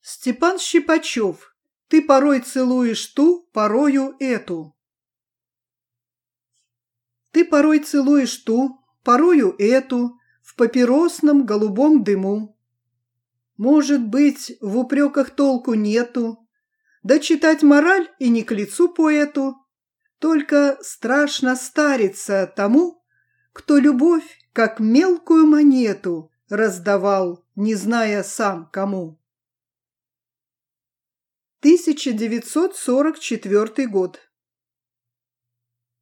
Степан Щипачев. Ты порой целуешь ту, порою эту. Ты порой целуешь ту, порою эту, в папиросном голубом дыму. Может быть, в упреках толку нету, да читать мораль и не к лицу поэту. Только страшно стариться тому, кто любовь, как мелкую монету, раздавал, не зная сам кому. 1944 год.